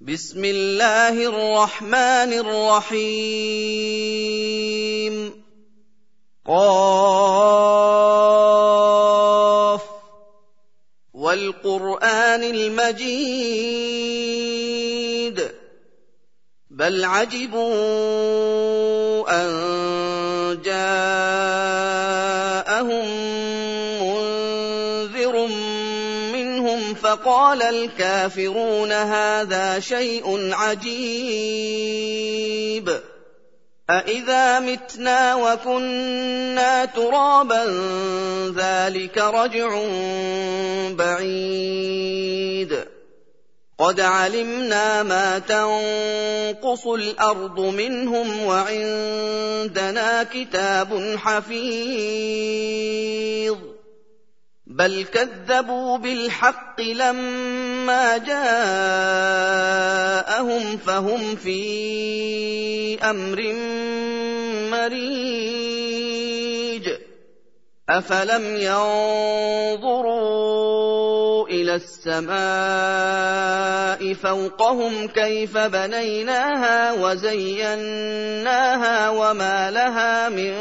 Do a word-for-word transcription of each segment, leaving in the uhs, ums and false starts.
بسم الله الرحمن الرحيم قاف والقرآن المجيد بل عجبوا أن جاءهم منذر منهم فقال الكافرون هذا شيء عجيب أإذا متنا وكنا ترابا ذلك رجع بعيد قد علمنا ما تنقص الأرض منهم وعندنا كتاب حفيظ بل كذبوا بالحق لما جاءهم فهم في أمر مريج أفلم ينظروا إلى السماء فوقهم كيف بنيناها وزيناها وما لها من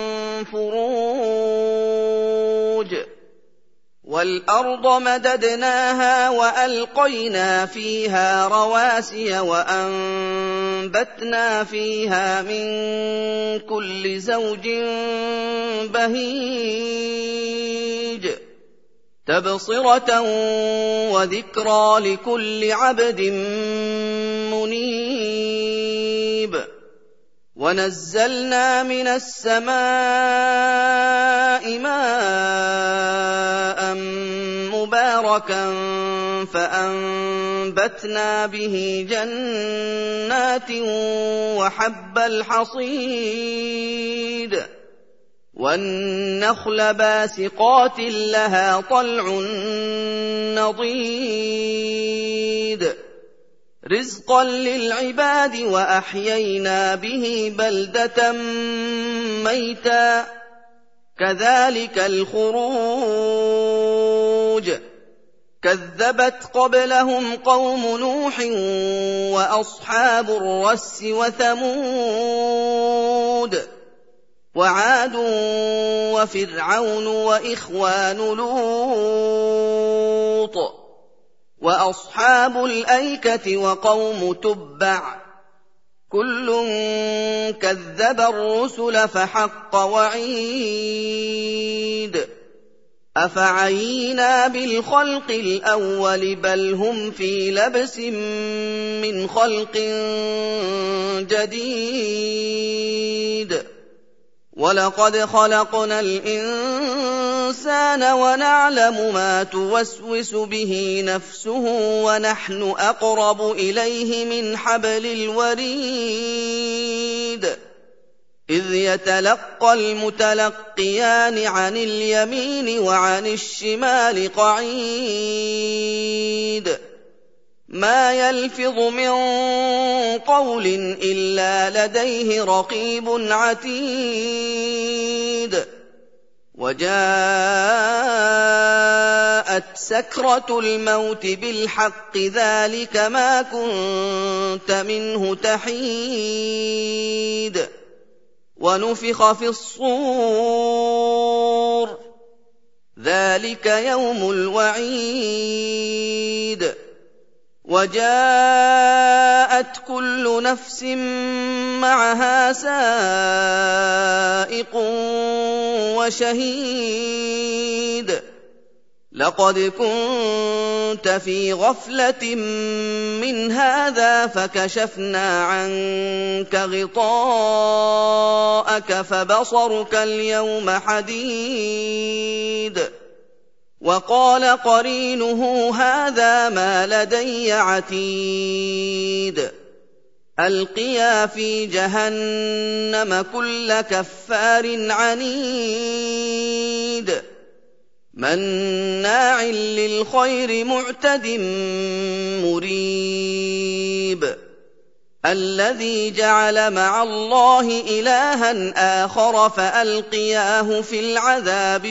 فروج والأرض مددناها وألقينا فيها رواسي وأنبتنا فيها من كل زوج بهيج تبصرة وذكرى لكل عبد منيب ونزلنا من السماء ماء مباركا فأنبتنا به جنات وحب الحصيد والنخل باسقات لها طلع نضيد رزقا للعباد وأحيينا به بلدة ميتا كذلك الخروج كذبت قبلهم قوم نوح وأصحاب الرس وثمود وعاد وفرعون وإخوان لوط وأصحاب الأيكة وقوم تبع كل كذب الرسل فحق وعيد أفعينا بالخلق الأول بل هم في لبس من خلق جديد ولقد خلقنا الإنسان ونعلم ما توسوس به نفسه ونحن أقرب إليه من حبل الوريد إذ يتلقى المتلقيان عن اليمين وعن الشمال قعيد ما يلفظ من قول إلا لديه رقيب عتيد وجاءت سكرة الموت بالحق ذلك ما كنت منه تحيد ونفخ في الصور ذلك يوم الوعيد وجاءت كل نفس معها سائق وشهيد لقد كنت في غفلة من هذا فكشفنا عنك غطاءك فبصرك اليوم حديد وقال قرينه هذا ما لدي عتيد ألقيا في جهنم كل كفار عنيد مناع للخير معتد مريب الذي جعل مع الله إلها آخر فألقياه في العذاب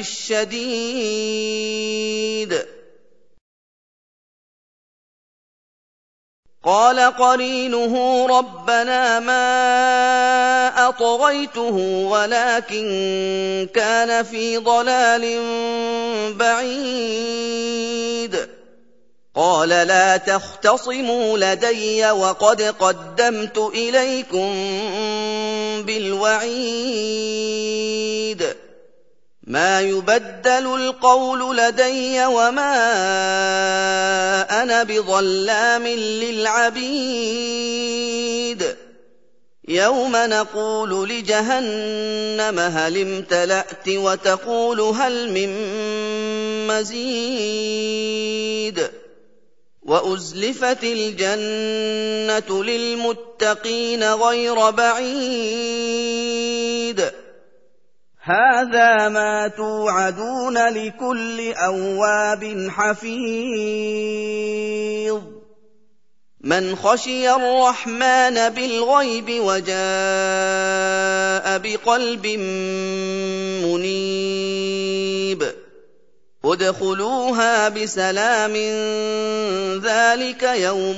الشديد قال قرينه ربنا ما أطغيته ولكن كان في ضلال بعيد قال لا تختصموا لدي وقد قدمت إليكم بالوعيد ما يبدل القول لدي وما أنا بظلام للعبيد يوم نقول لجهنم هل امتلأت وتقول هل من مزيد وأزلفت الجنة للمتقين غير بعيد هذا ما توعدون لكل أواب حفيظ من خشي الرحمن بالغيب وجاء بقلب منيب ادخلوها بسلام ذلك يوم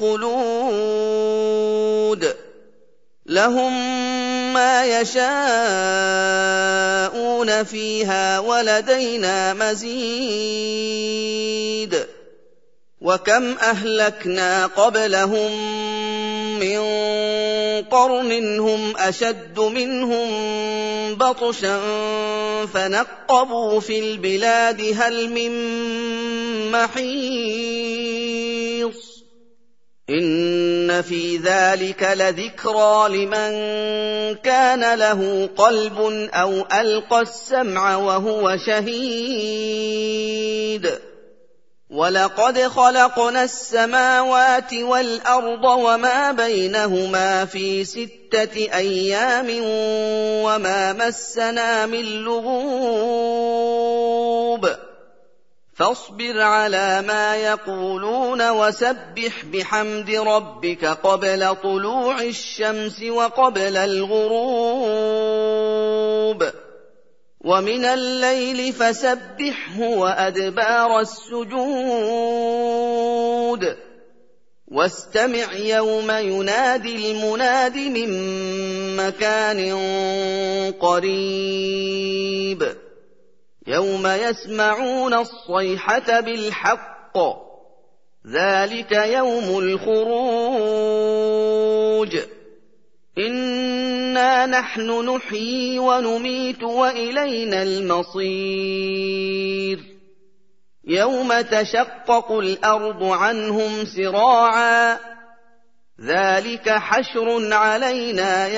الخلود لهم ما يشاءون فيها ولدينا مزيد وكم أهلكنا قبلهم من قرن هم أشد منهم بطشا فنقبوا في البلاد هل من محيص إن في ذلك لذكرى لمن كان له قلب أو ألقى السمع وهو شهيد ولقد خلقنا السماوات والأرض وما بينهما في ستة أيام وما مسنا من لغوب فاصبر على ما يقولون وسبح بحمد ربك قبل طلوع الشمس وقبل الغروب ومن الليل فسبحه وأدبار السجود واستمع يوم ينادي المناد من مكان قريب يوم يسمعون الصيحة بالحق ذلك يوم الخروج إنا نحن نحيي ونميت وإلينا المصير يوم تشقق الأرض عنهم سراعا ذلك حشر علينا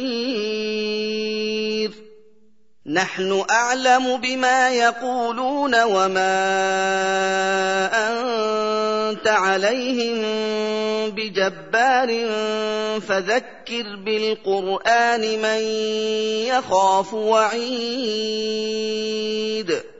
يسير نحن أعلم بما يقولون وما أنت عليهم بجبار فذكر بالقرآن من يخاف وعيد